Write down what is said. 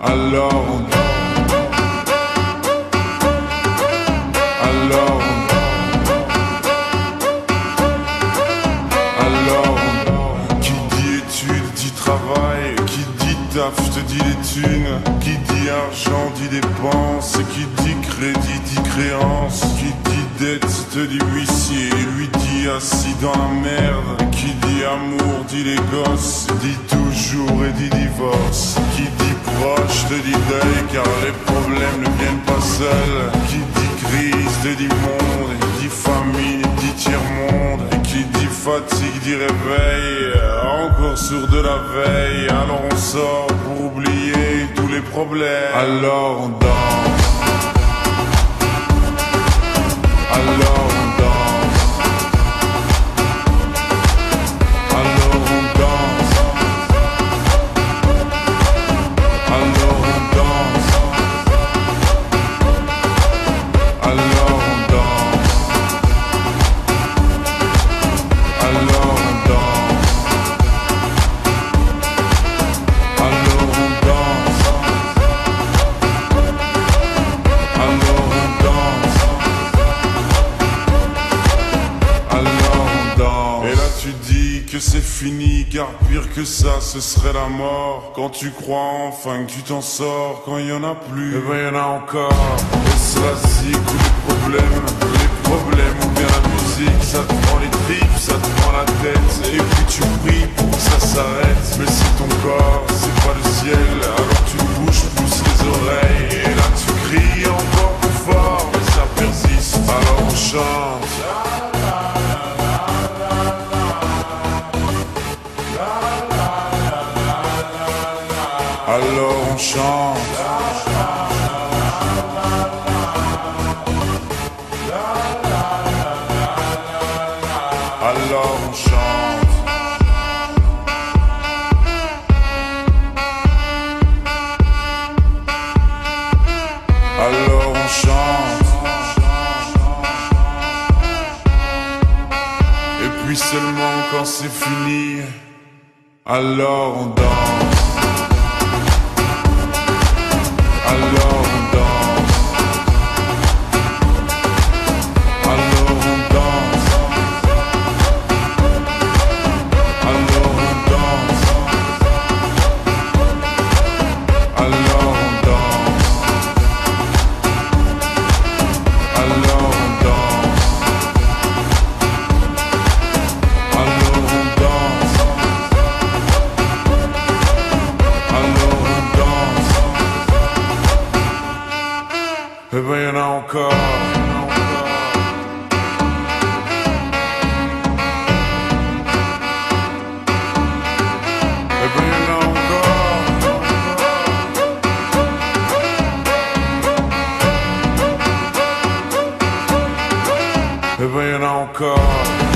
Alors on danse. Alors on danse. Alors on danse. Qui dit études dit travail, qui dit taf te dit les thunes, qui dit argent dit dépenses, qui dit crédit dit créance, qui dit dette te dit huissier, lui dit assis dans la merde, qui dit amour dit les gosses, dit toujours et dit divorce, qui dit proche te dit deuil car les problèmes ne viennent pas seuls, qui dit crise te dit monde, dit famine dit tiers-monde, et qui dit fatigue dit réveil, encore sourd de la veille, alors on sort pour oublier tous les problèmes, alors on danse. Alors on danse. Alors on danse. Alors on danse. Alors on danse. Alors on danse. Alors on danse. Alors on danse. Et là tu dis que c'est fini, car pire que ça ce serait la mort. Quand tu crois enfin que tu t'en sors, quand il y en a plus, eh ben y en a encore. Et cela zig ou les problèmes ou bien la musique, ça te prend les tripes, ça te prend la tête. Et puis tu pries pour que ça s'arrête, mais c'est ton corps, c'est pas le ciel. Alors tu bouges, pousses les oreilles, et là tu cries encore plus fort, mais ça persiste, alors on chante. Alors on chante. Alors on chante. Alors on chante. Et puis seulement quand c'est fini, alors on danse. Alors on danse. Alors on danse. Alors on danse. Alors on danse. Alors on danse. Alors on danse. Alors on danse. Eh ben y'en a encore. Eh ben y'en a encore. Eh ben y'en a encore.